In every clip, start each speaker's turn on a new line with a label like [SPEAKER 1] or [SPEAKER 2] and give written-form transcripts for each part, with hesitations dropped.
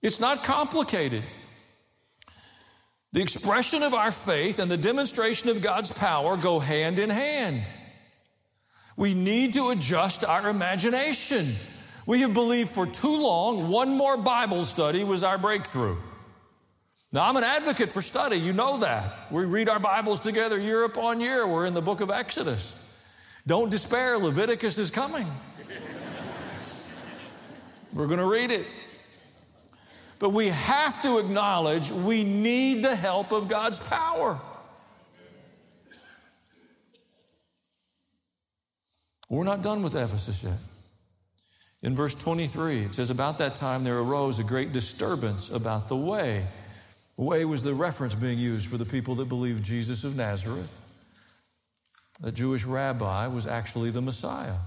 [SPEAKER 1] It's not complicated. The expression of our faith and the demonstration of God's power go hand in hand. We need to adjust our imagination. We have believed for too long one more Bible study was our breakthrough. Now, I'm an advocate for study. You know that. We read our Bibles together year upon year. We're in the book of Exodus. Don't despair. Leviticus is coming. We're going to read it. But we have to acknowledge we need the help of God's power. We're not done with Ephesus yet. In verse 23, it says, about that time there arose a great disturbance about the way. The way was the reference being used for the people that believed Jesus of Nazareth. A Jewish rabbi was actually the Messiah.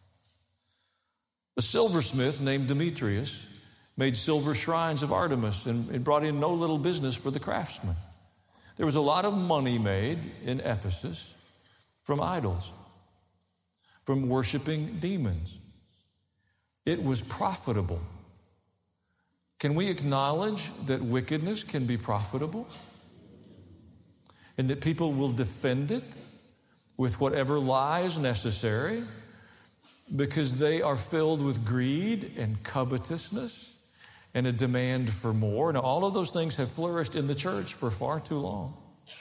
[SPEAKER 1] A silversmith named Demetrius made silver shrines of Artemis and brought in no little business for the craftsmen. There was a lot of money made in Ephesus from idols, from worshiping demons. It was profitable. Can we acknowledge that wickedness can be profitable? And that people will defend it with whatever lie is necessary because they are filled with greed and covetousness and a demand for more. Now, all of those things have flourished in the church for far too long.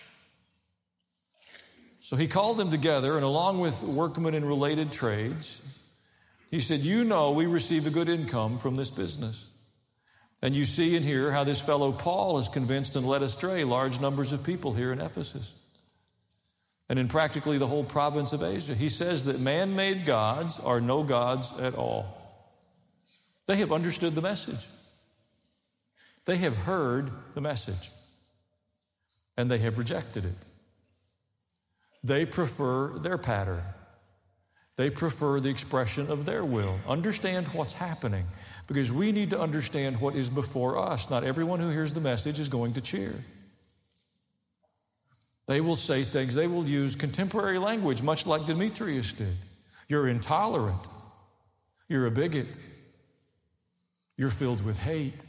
[SPEAKER 1] So he called them together, and along with workmen in related trades, he said, you know we receive a good income from this business. And you see and hear how this fellow Paul has convinced and led astray large numbers of people here in Ephesus and in practically the whole province of Asia. He says that man-made gods are no gods at all. They have understood the message. They have heard the message, and they have rejected it. They prefer their pattern. They prefer the expression of their will. Understand what's happening, because we need to understand what is before us. Not everyone who hears the message is going to cheer. They will say things, they will use contemporary language, much like Demetrius did. You're intolerant. You're a bigot. You're filled with hate.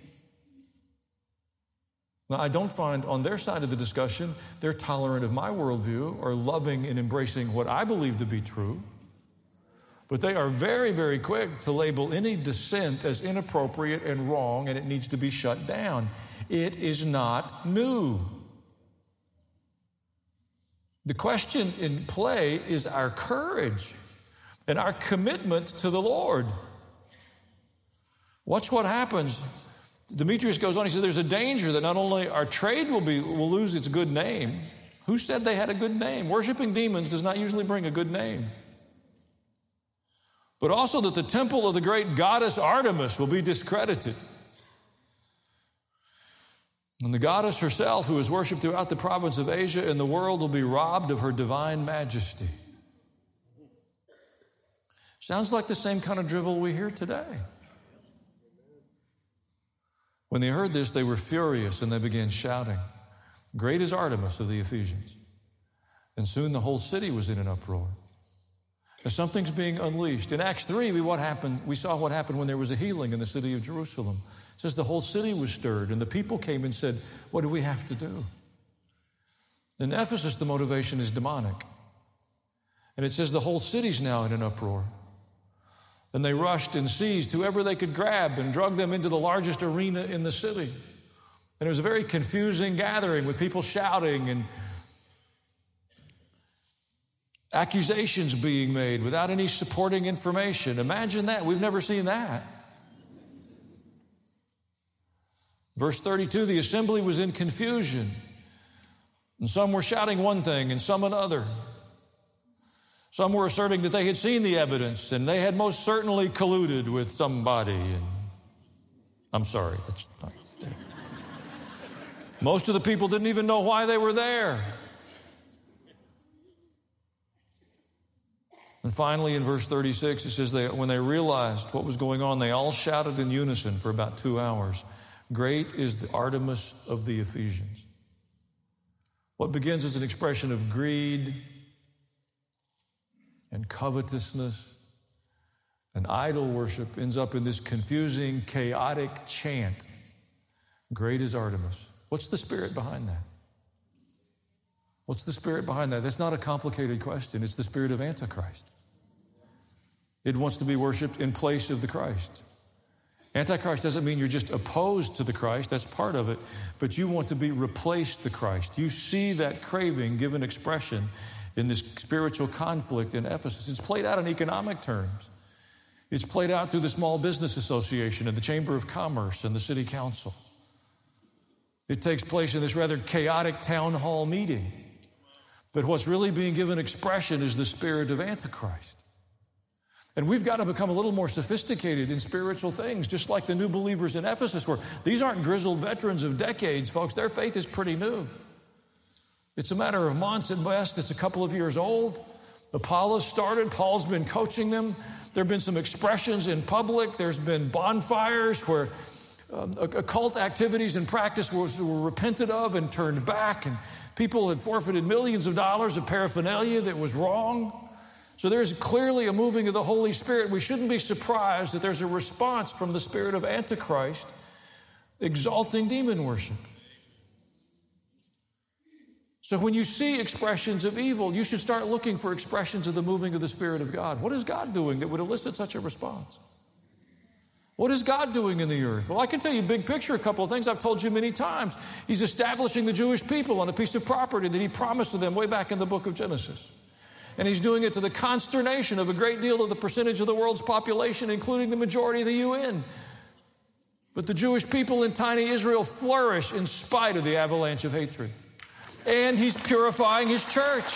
[SPEAKER 1] Now, I don't find on their side of the discussion they're tolerant of my worldview or loving and embracing what I believe to be true. But they are very, very quick to label any dissent as inappropriate and wrong, and it needs to be shut down. It is not new. The question in play is our courage and our commitment to the Lord. Watch what happens. Demetrius goes on, he says, there's a danger that not only our trade will lose its good name. Who said they had a good name? Worshiping demons does not usually bring a good name. But also that the temple of the great goddess Artemis will be discredited. And the goddess herself, who is worshipped throughout the province of Asia and the world, will be robbed of her divine majesty. Sounds like the same kind of drivel we hear today. When they heard this, they were furious and they began shouting, "Great is Artemis of the Ephesians." And soon the whole city was in an uproar. Now something's being unleashed. In Acts 3, we saw what happened when there was a healing in the city of Jerusalem. It says the whole city was stirred and the people came and said, what do we have to do? In Ephesus, the motivation is demonic. And it says the whole city's now in an uproar. And they rushed and seized whoever they could grab and drug them into the largest arena in the city. And it was a very confusing gathering with people shouting and accusations being made without any supporting information. Imagine that. We've never seen that. Verse 32, the assembly was in confusion. And some were shouting one thing and some another. Some were asserting that they had seen the evidence and they had most certainly colluded with somebody. And I'm sorry. That's not, most of the people didn't even know why they were there. And finally, in verse 36, it says, when they realized what was going on, they all shouted in unison for about 2 hours, "Great is the Artemis of the Ephesians." What begins as an expression of greed and covetousness and idol worship ends up in this confusing, chaotic chant Great is Artemis. What's the spirit behind that? What's the spirit behind that? That's not a complicated question. It's the spirit of Antichrist. It wants to be worshiped in place of the Christ. Antichrist doesn't mean you're just opposed to the Christ. That's part of it. But you want to be replaced the Christ. You see that craving given expression in this spiritual conflict in Ephesus. It's played out in economic terms. It's played out through the Small Business Association and the Chamber of Commerce and the City Council. It takes place in this rather chaotic town hall meeting. But what's really being given expression is the spirit of Antichrist. And we've got to become a little more sophisticated in spiritual things, just like the new believers in Ephesus were. These aren't grizzled veterans of decades, folks. Their faith is pretty new. It's a matter of months at best. It's a couple of years old. Apollos started. Paul's been coaching them. There have been some expressions in public. There's been bonfires where occult activities and practice were repented of and turned back, and people had forfeited millions of dollars of paraphernalia that was wrong. So there's clearly a moving of the Holy Spirit. We shouldn't be surprised that there's a response from the spirit of Antichrist exalting demon worship. So when you see expressions of evil, you should start looking for expressions of the moving of the Spirit of God. What is God doing that would elicit such a response? What is God doing in the earth? Well, I can tell you big picture, a couple of things I've told you many times. He's establishing the Jewish people on a piece of property that he promised to them way back in the book of Genesis. And he's doing it to the consternation of a great deal of the percentage of the world's population, including the majority of the UN. But the Jewish people in tiny Israel flourish in spite of the avalanche of hatred. And he's purifying his church.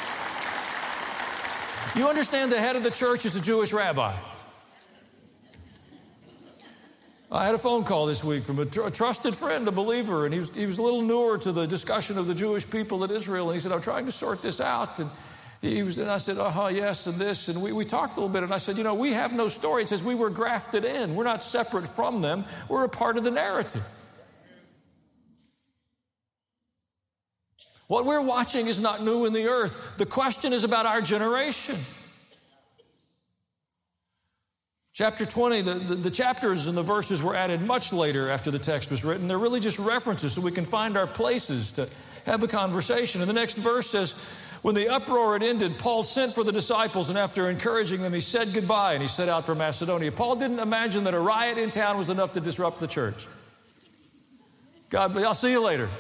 [SPEAKER 1] You understand the head of the church is a Jewish rabbi. I had a phone call this week from a trusted friend, a believer, and he was a little newer to the discussion of the Jewish people in Israel. And he said, I'm trying to sort this out. And I said, yes, and this. And we talked a little bit. And I said, we have no story. It says we were grafted in. We're not separate from them. We're a part of the narrative. What we're watching is not new in the earth. The question is about our generation. Chapter 20, the chapters and the verses were added much later after the text was written. They're really just references so we can find our places to have a conversation. And the next verse says, when the uproar had ended, Paul sent for the disciples, and after encouraging them, he said goodbye, and he set out for Macedonia. Paul didn't imagine that a riot in town was enough to disrupt the church. God bless. I'll see you later.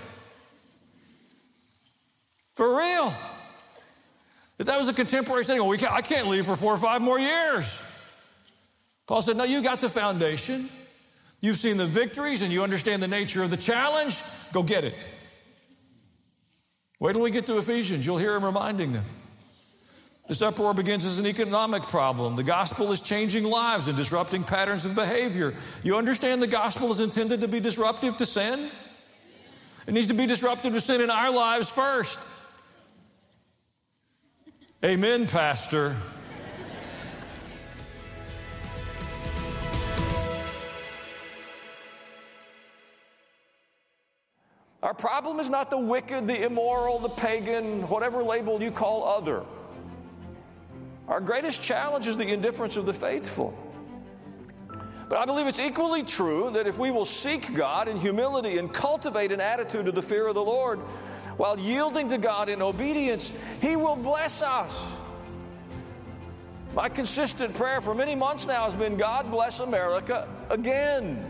[SPEAKER 1] For real. If that was a contemporary setting, I can't leave for 4 or 5 more years. Paul said, no, you got the foundation. You've seen the victories and you understand the nature of the challenge. Go get it. Wait till we get to Ephesians. You'll hear him reminding them. This uproar begins as an economic problem. The gospel is changing lives and disrupting patterns of behavior. You understand the gospel is intended to be disruptive to sin? It needs to be disruptive to sin in our lives first. Amen, Pastor. Our problem is not the wicked, the immoral, the pagan, whatever label you call other. Our greatest challenge is the indifference of the faithful. But I believe it's equally true that if we will seek God in humility and cultivate an attitude of the fear of the Lord, while yielding to God in obedience, He will bless us. My consistent prayer for many months now has been, God bless America again.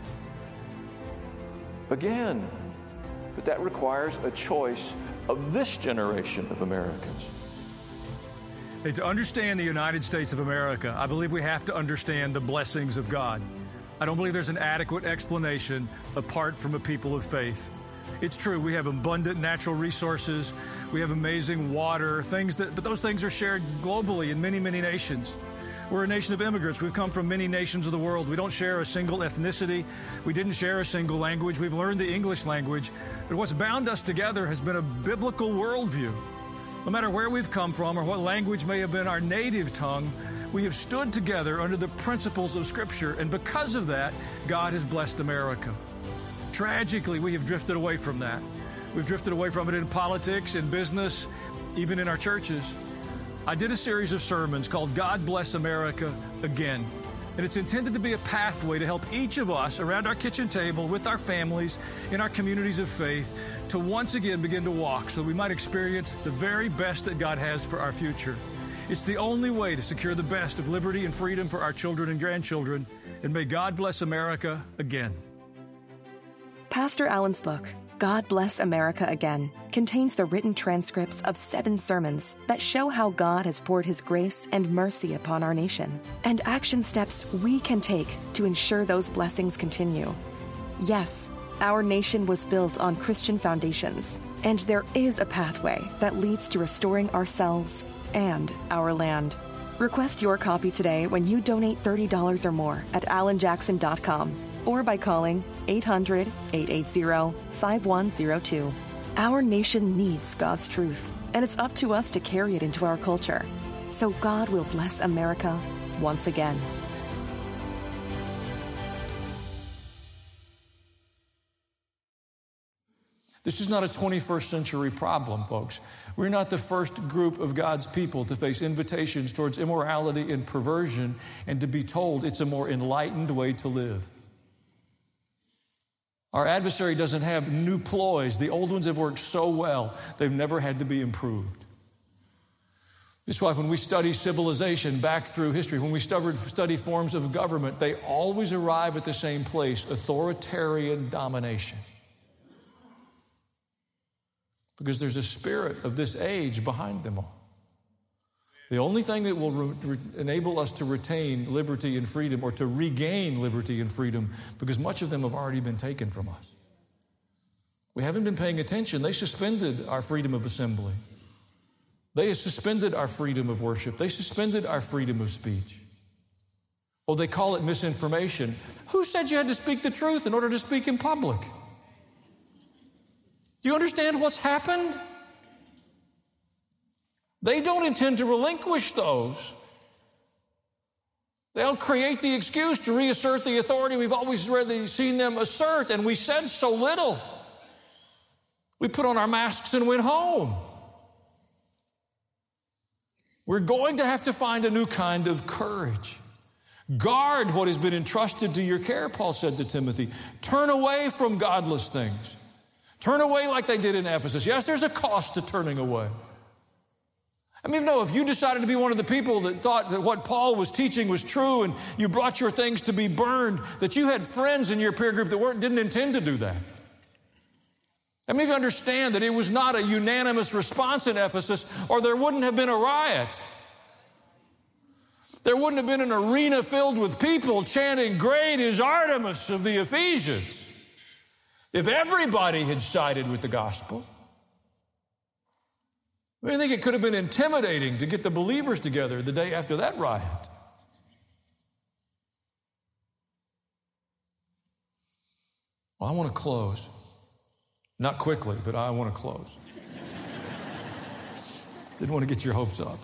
[SPEAKER 1] Again. But that requires a choice of this generation of Americans.
[SPEAKER 2] Hey, to understand the United States of America, I believe we have to understand the blessings of God. I don't believe there's an adequate explanation apart from a people of faith. It's true, we have abundant natural resources, we have amazing water, but those things are shared globally in many, many nations. We're a nation of immigrants. We've come from many nations of the world. We don't share a single ethnicity. We didn't share a single language. We've learned the English language. But what's bound us together has been a biblical worldview. No matter where we've come from or what language may have been our native tongue, we have stood together under the principles of Scripture. And because of that, God has blessed America. Tragically, we have drifted away from that. We've drifted away from it in politics, in business, even in our churches. I did a series of sermons called God Bless America Again. And it's intended to be a pathway to help each of us around our kitchen table, with our families, in our communities of faith, to once again begin to walk so we might experience the very best that God has for our future. It's the only way to secure the best of liberty and freedom for our children and grandchildren. And may God bless America again.
[SPEAKER 3] Pastor Allen's book, God Bless America Again, contains the written transcripts of 7 sermons that show how God has poured His grace and mercy upon our nation, and action steps we can take to ensure those blessings continue. Yes, our nation was built on Christian foundations, and there is a pathway that leads to restoring ourselves and our land. Request your copy today when you donate $30 or more at allenjackson.com or by calling 800-880-5102. Our nation needs God's truth, and it's up to us to carry it into our culture. So God will bless America once again.
[SPEAKER 1] This is not a 21st century problem, folks. We're not the first group of God's people to face invitations towards immorality and perversion and to be told it's a more enlightened way to live. Our adversary doesn't have new ploys. The old ones have worked so well, they've never had to be improved. That's why when we study civilization back through history, when we study forms of government, they always arrive at the same place: authoritarian domination. Because there's a spirit of this age behind them all. The only thing that will enable us to retain liberty and freedom, or to regain liberty and freedom, because much of them have already been taken from us. We haven't been paying attention. They suspended our freedom of assembly. They suspended our freedom of worship. They suspended our freedom of speech. Oh, they call it misinformation. Who said you had to speak the truth in order to speak in public? Do you understand what's happened? They don't intend to relinquish those. They'll create the excuse to reassert the authority we've always seen them assert, and we said so little. We put on our masks and went home. We're going to have to find a new kind of courage. Guard what has been entrusted to your care, Paul said to Timothy. Turn away from godless things. Turn away like they did in Ephesus. Yes, there's a cost to turning away. I mean, no, if you decided to be one of the people that thought that what Paul was teaching was true and you brought your things to be burned, that you had friends in your peer group that didn't intend to do that. I mean, if you understand that it was not a unanimous response in Ephesus, or there wouldn't have been a riot. There wouldn't have been an arena filled with people chanting, "Great is Artemis of the Ephesians," if everybody had sided with the gospel. I think it could have been intimidating to get the believers together the day after that riot. Well, I want to close. Not quickly, but I want to close. Didn't want to get your hopes up.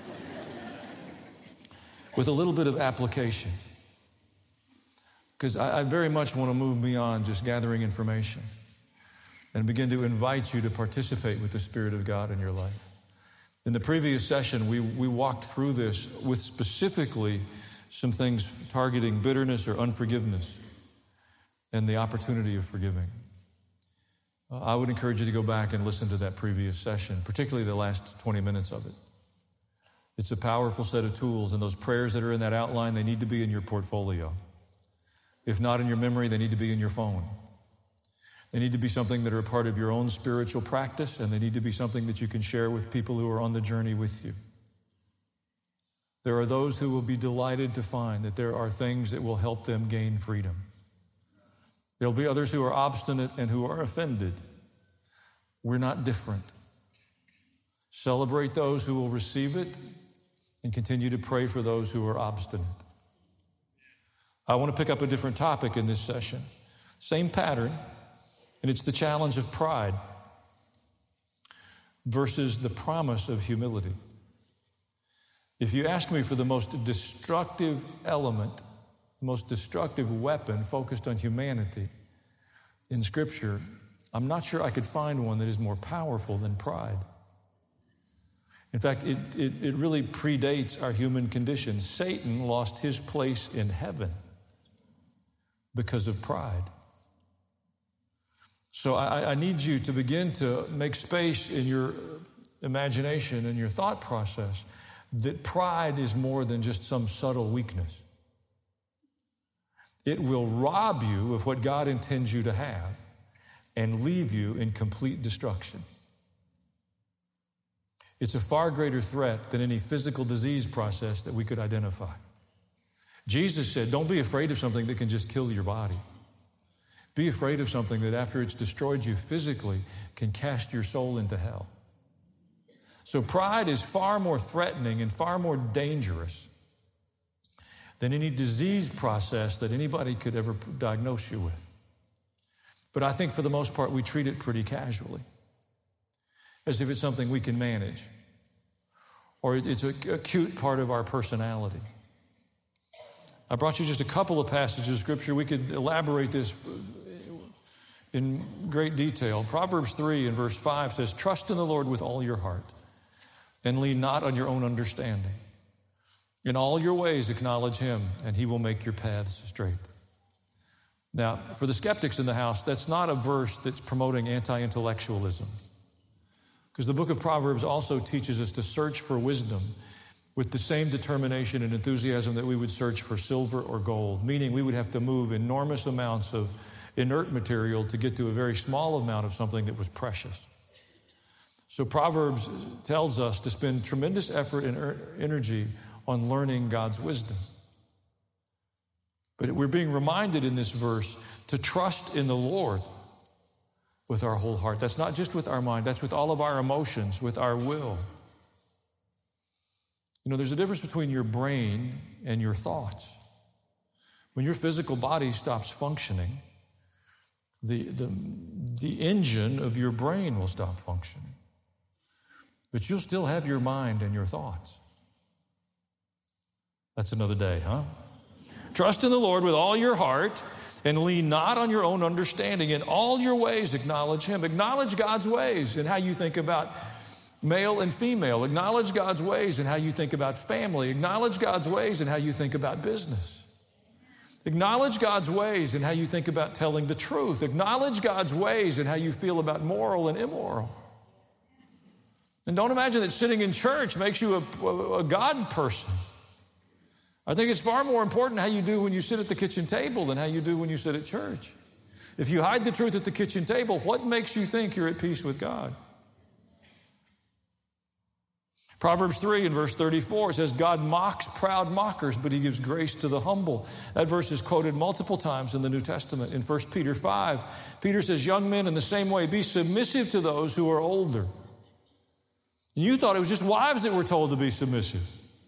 [SPEAKER 1] With a little bit of application. Because I very much want to move beyond just gathering information and begin to invite you to participate with the Spirit of God in your life. In the previous session, we walked through this with specifically some things targeting bitterness or unforgiveness and the opportunity of forgiving. I would encourage you to go back and listen to that previous session, particularly the last 20 minutes of it. It's a powerful set of tools, and those prayers that are in that outline, they need to be in your portfolio. If not in your memory, they need to be in your phone. They need to be something that are a part of your own spiritual practice, and they need to be something that you can share with people who are on the journey with you. There are those who will be delighted to find that there are things that will help them gain freedom. There'll be others who are obstinate and who are offended. We're not different. Celebrate those who will receive it and continue to pray for those who are obstinate. I want to pick up a different topic in this session. Same pattern, and it's the challenge of pride versus the promise of humility. If you ask me for the most destructive element, the most destructive weapon focused on humanity in Scripture, I'm not sure I could find one that is more powerful than pride. In fact, it really predates our human condition. Satan lost his place in heaven because of pride. So I need you to begin to make space in your imagination and your thought process that pride is more than just some subtle weakness. It will rob you of what God intends you to have and leave you in complete destruction. It's a far greater threat than any physical disease process that we could identify. Jesus said, don't be afraid of something that can just kill your body. Be afraid of something that after it's destroyed you physically can cast your soul into hell. So pride is far more threatening and far more dangerous than any disease process that anybody could ever diagnose you with. But I think for the most part we treat it pretty casually, as if it's something we can manage, or it's a cute part of our personality. I brought you just a couple of passages of Scripture. We could elaborate this in great detail. Proverbs 3 and verse 5 says, trust in the Lord with all your heart and lean not on your own understanding. In all your ways acknowledge Him, and He will make your paths straight. Now, for the skeptics in the house, that's not a verse that's promoting anti-intellectualism, because the book of Proverbs also teaches us to search for wisdom with the same determination and enthusiasm that we would search for silver or gold, meaning we would have to move enormous amounts of inert material to get to a very small amount of something that was precious. So Proverbs tells us to spend tremendous effort and energy on learning God's wisdom. But we're being reminded in this verse to trust in the Lord with our whole heart. That's not just with our mind, that's with all of our emotions, with our will. You know, there's a difference between your brain and your thoughts. When your physical body stops functioning, the engine of your brain will stop functioning. But you'll still have your mind and your thoughts. That's another day, huh? Trust in the Lord with all your heart and lean not on your own understanding. In all your ways acknowledge Him. Acknowledge God's ways in how you think about male and female. Acknowledge God's ways in how you think about family. Acknowledge God's ways in how you think about business. Acknowledge God's ways in how you think about telling the truth. Acknowledge God's ways in how you feel about moral and immoral. And don't imagine that sitting in church makes you a God person. I think it's far more important how you do when you sit at the kitchen table than how you do when you sit at church. If you hide the truth at the kitchen table, what makes you think you're at peace with God? Proverbs 3 and verse 34 says, God mocks proud mockers, but He gives grace to the humble. That verse is quoted multiple times in the New Testament. In 1 Peter 5, Peter says, young men, in the same way, be submissive to those who are older. And you thought it was just wives that were told to be submissive.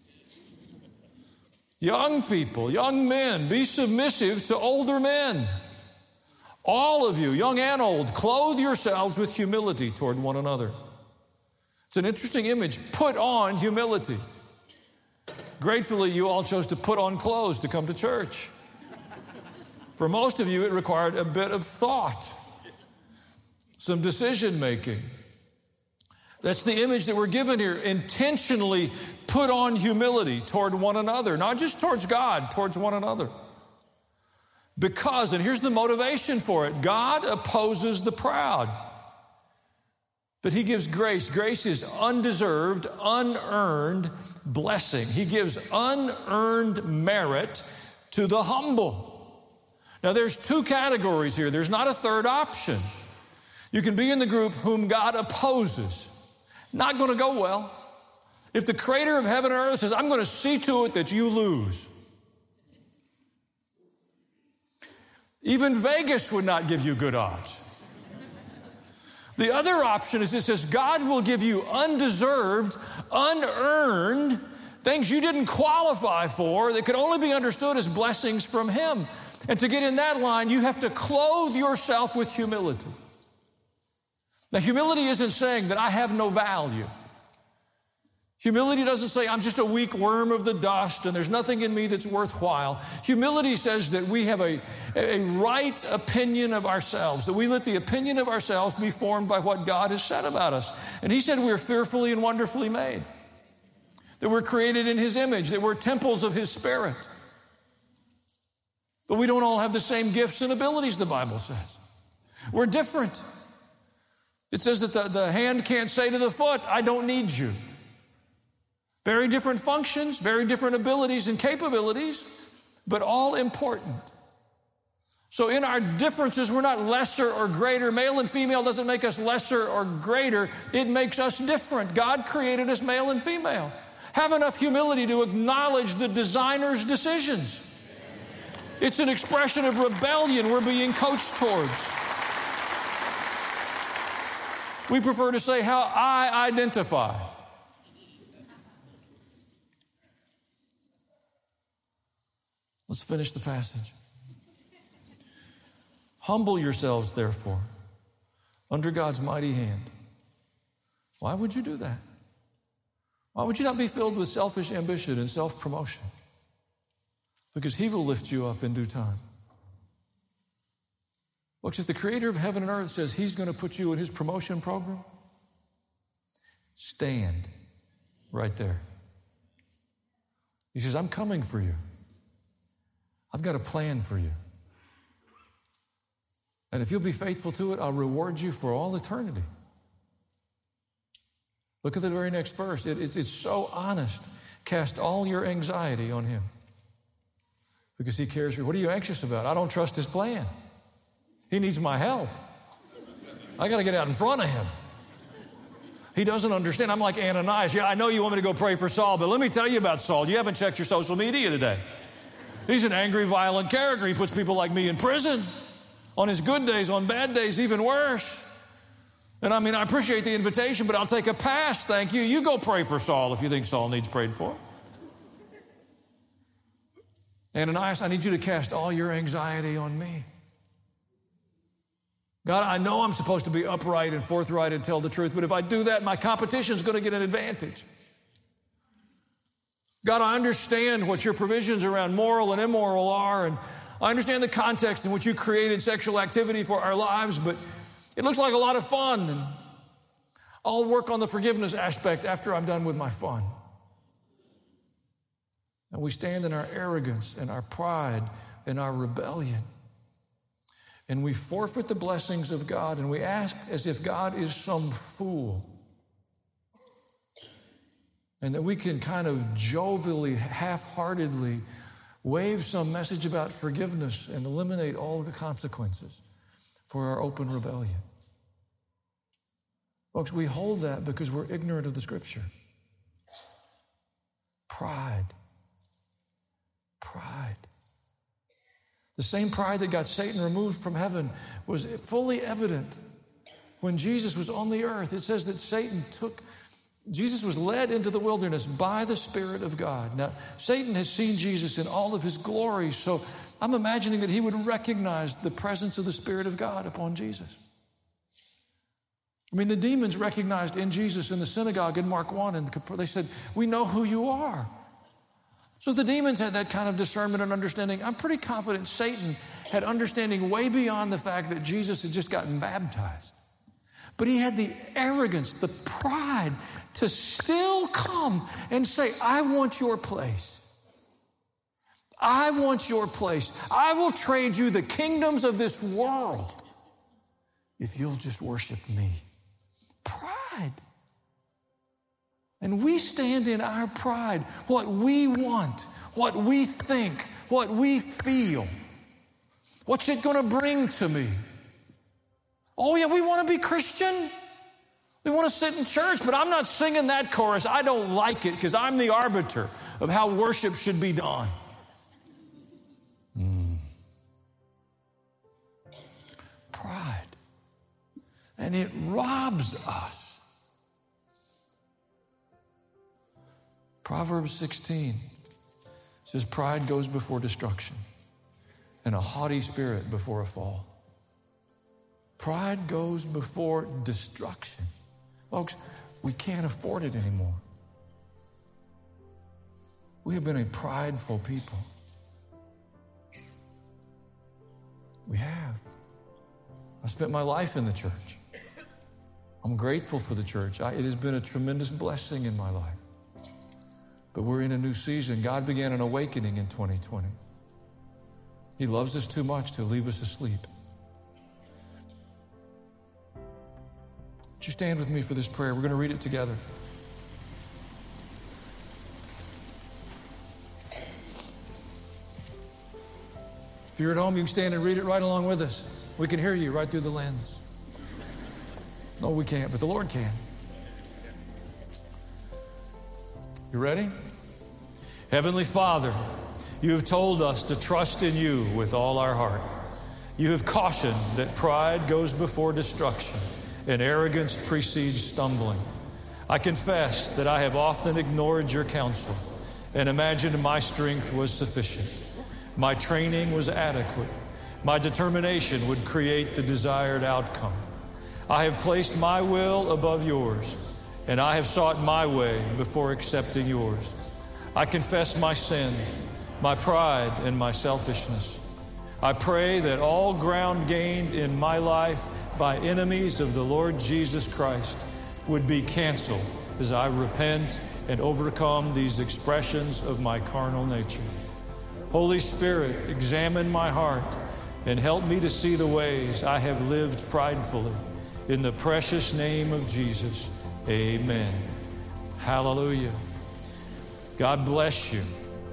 [SPEAKER 1] Young people, young men, be submissive to older men. All of you, young and old, clothe yourselves with humility toward one another. It's an interesting image. Put on humility. Gratefully, you all chose to put on clothes to come to church. For most of you, it required a bit of thought, some decision making. That's the image that we're given here. Intentionally put on humility toward one another, not just towards God, towards one another. Because, and here's the motivation for it, God opposes the proud, but He gives grace. Grace is undeserved, unearned blessing. He gives unearned merit to the humble. Now, there's two categories here. There's not a third option. You can be in the group whom God opposes. Not going to go well. If the creator of heaven and earth says, I'm going to see to it that you lose. Even Vegas would not give you good odds. The other option is it says God will give you undeserved, unearned things you didn't qualify for that could only be understood as blessings from Him. And to get in that line, you have to clothe yourself with humility. Now, humility isn't saying that I have no value. Humility doesn't say I'm just a weak worm of the dust and there's nothing in me that's worthwhile. Humility says that we have a right opinion of ourselves, that we let the opinion of ourselves be formed by what God has said about us. And He said we're fearfully and wonderfully made. that we're created in His image, that we're temples of His Spirit. But we don't all have the same gifts and abilities, the Bible says. We're different. It says that the hand can't say to the foot, I don't need you. Very different functions, very different abilities and capabilities, but all important. So in our differences, we're not lesser or greater. Male and female doesn't make us lesser or greater. It makes us different. God created us male and female. Have enough humility to acknowledge the designer's decisions. It's an expression of rebellion we're being coached towards. We prefer to say how I identify. Let's finish the passage. Humble yourselves, therefore, under God's mighty hand. Why would you do that? Why would you not be filled with selfish ambition and self-promotion? Because He will lift you up in due time. Look, if the Creator of heaven and earth says He's going to put you in His promotion program, stand right there. He says, I'm coming for you. I've got a plan for you. And if you'll be faithful to it, I'll reward you for all eternity. Look at the very next verse. It's so honest. Cast all your anxiety on Him because He cares for you. What are you anxious about? I don't trust His plan. He needs my help. I got to get out in front of Him. He doesn't understand. I'm like Ananias. Yeah, I know you want me to go pray for Saul, but let me tell you about Saul. You haven't checked your social media today. He's an angry, violent character. He puts people like me in prison. On his good days, on bad days, even worse. And I mean, I appreciate the invitation, but I'll take a pass, thank you. You go pray for Saul if you think Saul needs prayed for. Ananias, I need you to cast all your anxiety on me. God, I know I'm supposed to be upright and forthright and tell the truth, but if I do that, my competition's going to get an advantage. God, I understand what your provisions around moral and immoral are, and I understand the context in which you created sexual activity for our lives, but it looks like a lot of fun, and I'll work on the forgiveness aspect after I'm done with my fun. And we stand in our arrogance and our pride and our rebellion. And we forfeit the blessings of God, and we act as if God is some fool. And that we can kind of jovially, half-heartedly wave some message about forgiveness and eliminate all of the consequences for our open rebellion. Folks, we hold that because we're ignorant of the Scripture. Pride. Pride. The same pride that got Satan removed from heaven was fully evident when Jesus was on the earth. It says that Jesus was led into the wilderness by the Spirit of God. Now, Satan has seen Jesus in all of his glory, so I'm imagining that he would recognize the presence of the Spirit of God upon Jesus. I mean, the demons recognized in Jesus in the synagogue in Mark 1, and they said, we know who you are. So the demons had that kind of discernment and understanding. I'm pretty confident Satan had understanding way beyond the fact that Jesus had just gotten baptized. But he had the arrogance, the pride to still come and say, I want your place. I want your place. I will trade you the kingdoms of this world if you'll just worship me. Pride. And we stand in our pride, what we want, what we think, what we feel. What's it going to bring to me? Oh yeah, we want to be Christian. We want to sit in church, but I'm not singing that chorus. I don't like it because I'm the arbiter of how worship should be done. Pride. And it robs us. Proverbs 16 says, pride goes before destruction and a haughty spirit before a fall. Pride goes before destruction. Folks, we can't afford it anymore. We have been a prideful people. We have. I spent my life in the church. I'm grateful for the church. It has been a tremendous blessing in my life. But we're in a new season. God began an awakening in 2020. He loves us too much to leave us asleep. Would you stand with me for this prayer? We're going to read it together. If you're at home, you can stand and read it right along with us. We can hear you right through the lens. No, we can't, but the Lord can. You ready? Heavenly Father, you have told us to trust in you with all our heart. You have cautioned that pride goes before destruction and arrogance precedes stumbling. I confess that I have often ignored your counsel and imagined my strength was sufficient. My training was adequate. My determination would create the desired outcome. I have placed my will above yours, and I have sought my way before accepting yours. I confess my sin, my pride, and my selfishness. I pray that all ground gained in my life by enemies of the Lord Jesus Christ would be canceled as I repent and overcome these expressions of my carnal nature. Holy Spirit, examine my heart and help me to see the ways I have lived pridefully. In the precious name of Jesus, amen. Hallelujah. God bless you.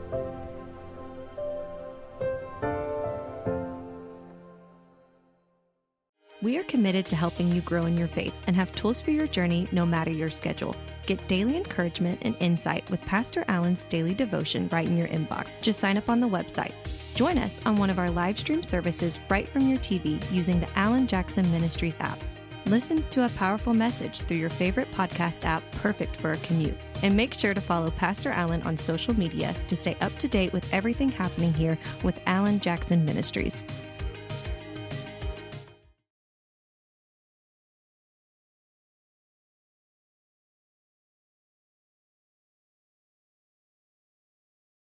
[SPEAKER 3] We are committed to helping you grow in your faith and have tools for your journey no matter your schedule. Get daily encouragement and insight with Pastor Allen's daily devotion right in your inbox. Just sign up on the website. Join us on one of our live stream services right from your TV using the Alan Jackson Ministries app. Listen to a powerful message through your favorite podcast app, perfect for a commute. And make sure to follow Pastor Allen on social media to stay up to date with everything happening here with Alan Jackson Ministries.